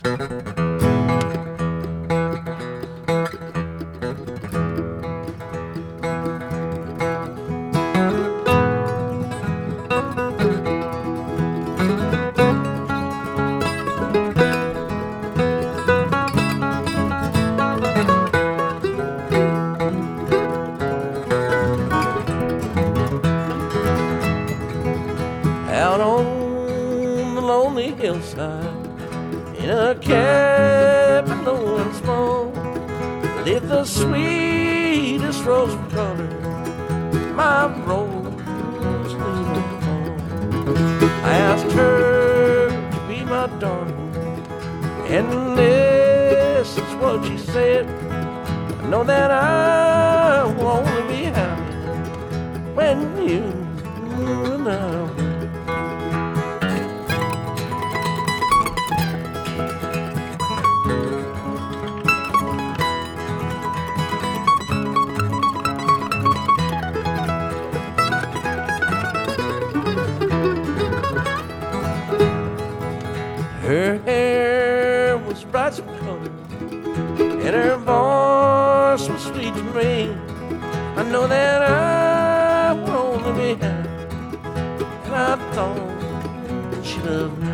Out on the lonely hillside, in a cabin low and small, lived the sweetest rose of color, my rose leaving fall. I asked her to be my darling, and this is what she said: I know that I will only be happy when you and I. Her hair was bright some color, and her voice was sweet to me. I know that I would only be happy, and I thought that she loved me.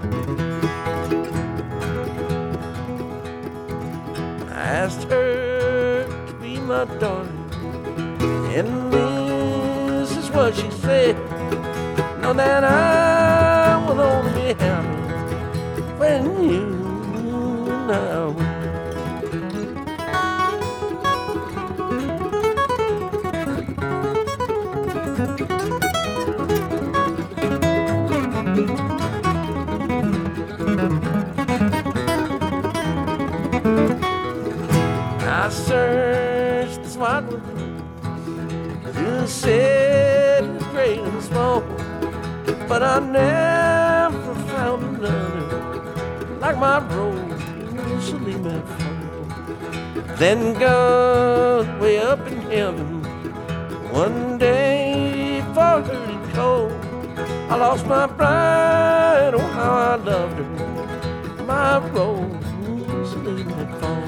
I asked her to be my darling, and this is what she said: know that I will only be happy when you know. I searched this wide world to cities great and small, but I never found another like my Rosalie McFall. Then God, way up in heaven, one day for her and cold, I lost my bride. Oh, how I loved her, my Rosalie McFall.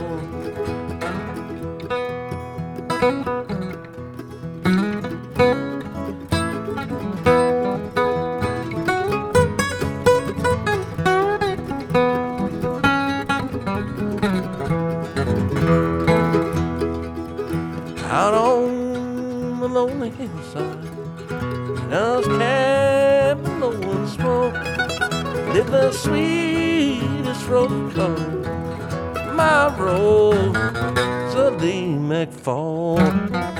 Out on the lonely hillside, in a cabin low and small, lived the sweetest rose of color, my Rosalie McFall.